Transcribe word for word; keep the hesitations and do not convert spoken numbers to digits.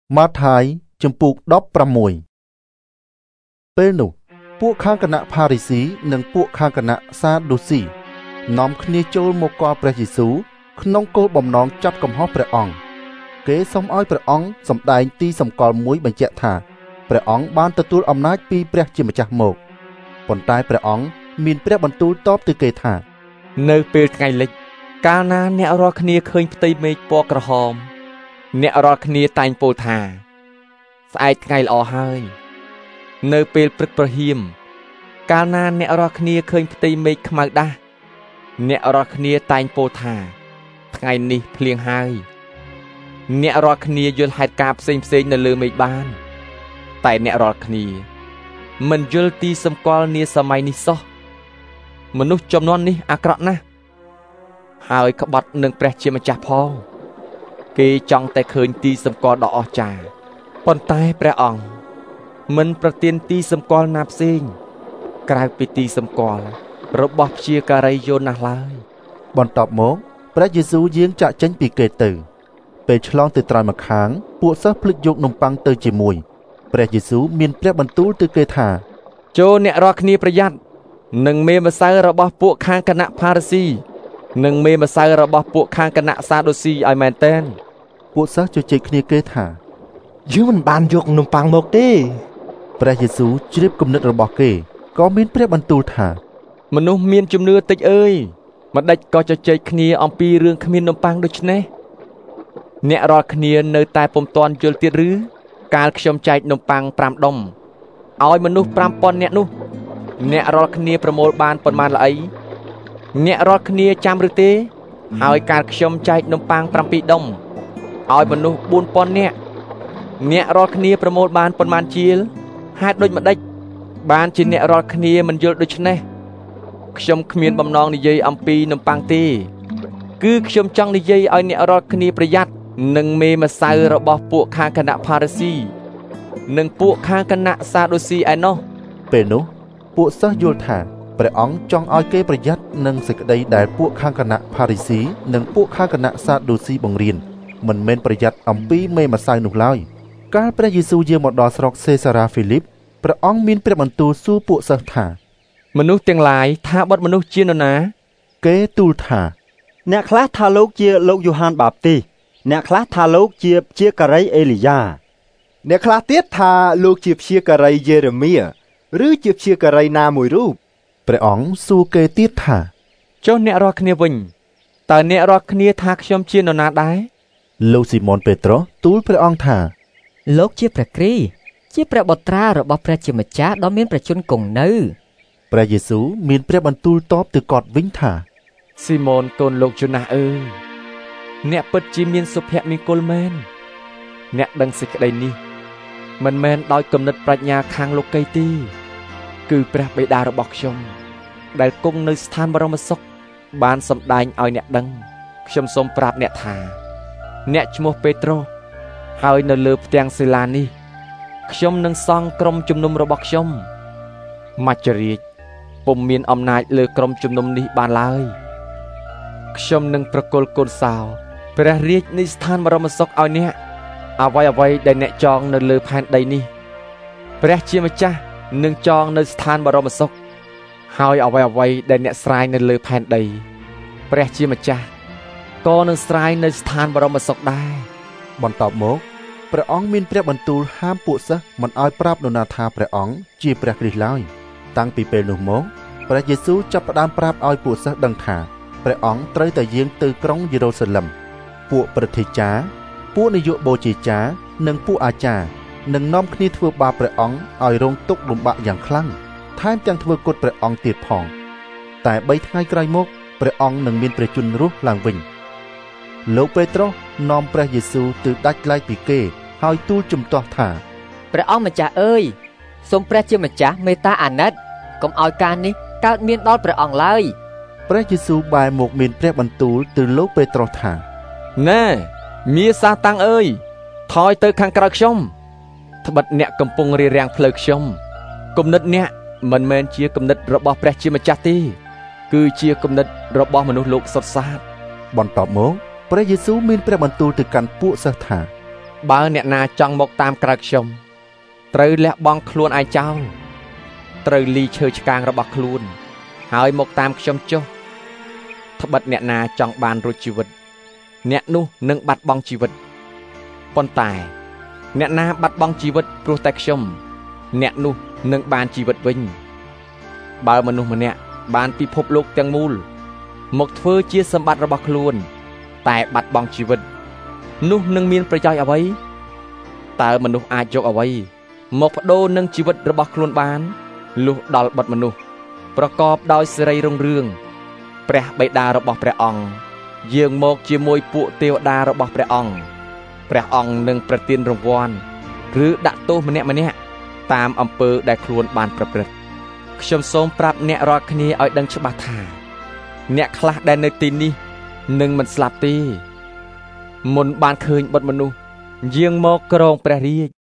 ម៉ាថាយចំពុកដប់ប្រាំមួយពេលនោះពួកខាងគណៈផារីស៊ីនិងពួកខាងគណៈសាឌូស៊ីនាំគ្នាចូលមកគាល់ព្រះយេស៊ូវក្នុងគោលបំណងចាប់កំហុសព្រះអង្គគេសុំឲ្យព្រះអង្គសម្ដែងទីសម្គាល់មួយបញ្ជាក់ថាព្រះអង្គបានទទួលអំណាចពីព្រះជាម្ចាស់មកប៉ុន្តែព្រះអង្គមានព្រះបន្ទូលតបទៅគេថានៅពេលថ្ងៃលិចកាលណាអ្នករាល់គ្នាឃើញផ្ទៃមេឃពណ៌ក្រហមអ្នករាល់គ្នាតែងពោលថាស្អែកថ្ងៃល្អហើយនៅពេលព្រឹកព្រហៀមកាលណាអ្នករាល់គ្នាឃើញផ្ទៃមេឃខ្មៅដាស់អ្នករាល់គ្នាតែងពោលថាថ្ងៃនេះភ្លៀងហើយអ្នករាល់គ្នាយល់ហេតុការណ៍ផ្សេងផ្សេងនៅលើមេឃបានតែអ្នករាល់គ្នាមិនយល់ទីសម្គាល់នាសម័យនេះសោះមនុស្សចំនួននេះអាក្រក់ណាស់ហើយក្បត់នឹងព្រះជាម្ចាស់ផងគេចង់តែឃើញទីសម្គាល់ដ៏អស្ចារ្យប៉ុន្តែព្រះអង្គមិនប្រទានទីសម្គាល់ណាផ្សេងក្រៅពីទីសម្គាល់របស់ព្យាការីយូណាស់ឡើយបន្ទាប់មកព្រះយេស៊ូវយាងចាក់ចេញពីគេទៅពេលឆ្លងទៅត្រើយម្ខាងពួកសិស្សភ្លេចយកនំប៉័ងទៅជាមួយព្រះយេស៊ូវមានព្រះបន្ទូលទៅគេថាចូលអ្នករាល់គ្នាប្រយ័ត្ននឹងមេម្សៅរបស់ពួកខាងគណៈផារីស៊ីនិងមេម្សៅរបស់ពួកខាងគណៈសាឌូស៊ីឲ្យមែនទែនពួកសិស្សជជែកគ្នាគេថាយើងមិនបានយកនំប៉័ងមកទេព្រះយេស៊ូវជ្រាបគំនិតរបស់គេក៏មានព្រះបន្ទូលថាមនុស្សមានជំនឿតិចអើយម្ដេចក៏ជជែកគ្នាអំពីរឿងគ្មាននំប៉័ងដូច្នេះអ្នករាល់គ្នានៅតែពុំទាន់យល់ទៀតឬកាលខ្ញុំចែកនំប៉័ងប្រាំដុំឲ្យមនុស្សប្រាំពាន់នាក់នោះអ្នករាល់គ្នាប្រមូលបានប៉ុន្មានល្អីអ្នករាល់គ្នាចាំឬទេហើយកាលខ្ញុំចែកនំប៉័ងប្រាំពីរដុំឲ្យមនុស្សបួនពាន់នាក់អ្នករាល់គ្នាប្រមូលបានប៉ុន្មានជាលហេតុដូចម្ដេចបានជាអ្នករាល់គ្នាមិនយល់ដូច្នេះខ្ញុំគ្មានបំណងនិយាយអំពីនំប៉័ងទេគឺខ្ញុំចង់និយាយឲ្យអ្នករាល់គ្នាប្រយ័ត្ននឹងមេម្សៅរបស់ពួកខាងគណៈផារីស៊ីនិងពួកខាងគណៈសាឌូស៊ីឯណោះពេលនោះពួកសិស្សយល់ថាព្រះអង្គចង់ឲ្យគេប្រយ័ត្ននឹងសេចក្តីដែលពួកខាងគណៈផារីស៊ីនិងពួកខាងគណៈសាឌូស៊ីបង្រៀនមិនមែនប្រយ័ត្នអំពីមេម្សៅនោះឡើយកាលព្រះយេស៊ូវយាងមកដល់ស្រុកសេសារ៉ាហ្វីលីបព្រះអង្គមានព្រះបន្ទូលសួរពួកសិស្សថាមនុស្សទាំងឡាយថាបុត្រមនុស្សជានរណាគេទូលថាអ្នកខ្លះថាលោកជាលោកយូហានបាបទីសអ្នកខ្លះថាលោកជាព្យាការីអេលីយ៉ាអ្នកខ្លះទៀតថាលោកជាព្យាការីយេរេមៀឬជាព្យាការីណាមួយរូបព្រះអង្គសួរគេទៀតថាចុះអ្នករាល់គ្នាវិញតើអ្នករាល់គ្នាថាខ្ញុំជានរណាដែរលោកស៊ីម៉ុនពេត្រុសទូលព្រះអង្គថាលោកជាព្រះគ្រីស្ទជាព្រះបុត្រារបស់ព្រះជាម្ចាស់ដ៏មានព្រះជន្មគង់នៅព្រះយេស៊ូវមានព្រះបន្ទូលតបទៅគាត់វិញថាស៊ីម៉ូនកូនលោកយូណាស់អើយអ្នកពិតជាមានសុភមង្គលមែនអ្នកដឹងសេចក្តីនេះមិនមែនដោយគំនិតប្រាជ្ញាខាងលោកីទេគឺព្រះបិតារបស់ខ្ញុំដែលគង់នៅស្ថានបរមសុខបានសម្ដែងឲ្យអ្នកដឹងខ្ញុំសូមប្រាប់អ្នកថាអ្នកឈ្មោះពេត្រុសហើយនៅលើផ្ទាំងសិលានេះខ្ញុំនឹងសង់ក្រុមជំនុំរបស់ខ្ញុំមច្ចរាជពុំមានអំណាចលើក្រុមជំនុំនេះបានឡើយខ្ញុំនឹងប្រគល់កូនសោព្រះរាជនៃស្ថានបរមសុខឲ្យអ្នកអ្វីអ្វីដែលអ្នកចងនៅលើផែនដីនេះព្រះជាម្ចាស់នឹងចងនៅស្ថានបរមសុខហើយអ្វីអ្វីដែលអ្នកស្រាយនៅលើផែនដីព្រះជាម្ចាស់ក៏នឹងស្រាយនៅស្ថានបរមសុខដែរបន្ទាប់មកព្រះអង្គមានព្រះបន្ទូលហាមពួកសិស្សមិនឲ្យប្រាប់នរណាថាព្រះអង្គជាព្រះគ្រីស្ទឡើយតាំងពីពេលនោះមកព្រះយេស៊ូវចាប់ផ្ដើមប្រាប់ឲ្យពួកសិស្សដឹងថាព្រះអង្គត្រូវតែយាងទៅក្រុងយេរូសាឡឹមពួកព្រឹទ្ធាចារ្យពួកនាយកបូជាចារ្យនិងពួកអាចារ្យនឹងនាំគ្នាធ្វើបាបព្រះអង្គឲ្យរងទុក្ខលំបាកយ៉ាងខ្លាំងថែមទាំងធ្វើគុតព្រះអង្គទៀតផងតែបីថ្ងៃក្រោយមកព្រះអង្គនឹងមានព្រះជន្មរស់ឡើងវិញលោកពេត្រុសនាំព្រះយេស៊ូវទៅដាច់ថ្លៃពីគេហើយទូលជំទាស់ថាព្រះអង្គម្ចាស់អើយសូមព្រះជាម្ចាស់មេត្តាអាណិតកុំឲ្យការនេះកើតមានដល់ព្រះអង្គឡើយព្រះយេស៊ូវបែរមកមានព្រះបន្ទូលទៅលោកពេត្រុសថាណែមាសាតាំងអើយថយទៅខាងក្រៅខ្ញុំត្បិតអ្នកកំពុងរារាំងផ្លូវខ្ញុំគំនិតអ្នកមិនមែនជាគំនិតរបស់ព្រះជាម្ចាស់ទេគឺជាគំនិតរបស់មនុស្សលោកសុទ្ធសាធបន្ទាប់មកព្រះយេស៊ូវមានព្រះបន្ទូលទៅកាន់ពួកសិស្សថាបើអ្នកណាចង់មកតាមក្រៅខ្ញុំត្រូវលះបង់ខ្លួនឯងចោលត្រូវលីឈើឆ្កាងរបស់ខ្លួនហើយមកតាមខ្ញុំចុះត្បិតអ្នកណាចង់បានរួចជីវិតអ្នកនោះនឹងបាត់បង់ជីវិតប៉ុន្តែអ្នកណាបាត់បង់ជីវិតព្រោះតែខ្ញុំអ្នកនោះនឹងបានជីវិតវិញបើមនុស្សម្នាក់បានពិភពលោកទាំងមូលមកធ្វើជាសម្បត្តិរបស់ខ្លួនតែបាត់បង់ជីវិតនោះនឹងមានប្រយោជន៍អ្វីតើមនុស្សអាចយកអ្វីមកបដូរនឹងជីវិតរបស់ខ្លួនបានលុះដល់បុត្រមនុស្សប្រកបដោយសិរីរុងរឿងព្រះបិតារបស់ព្រះអង្គយាងមកជាមួយពួកទេវតារបស់ព្រះអង្គព្រះអង្គនឹងប្រទានរង្វាន់ឬដាក់ទោសម្នាក់ម្នាក់តាមអំពើដែលខ្លួនបានប្រព្រឹត្តខ្ញុំសូមប្រាប់អ្នករាល់គ្នាឲ្យដឹងច្បាស់ថាអ្នកខ្លះដែលនៅទីនេះនឹងមិនស្លាប់ទេមុនបានឃើញបុត្រមនុស្សយាងមកគ្រងព្រះរាជ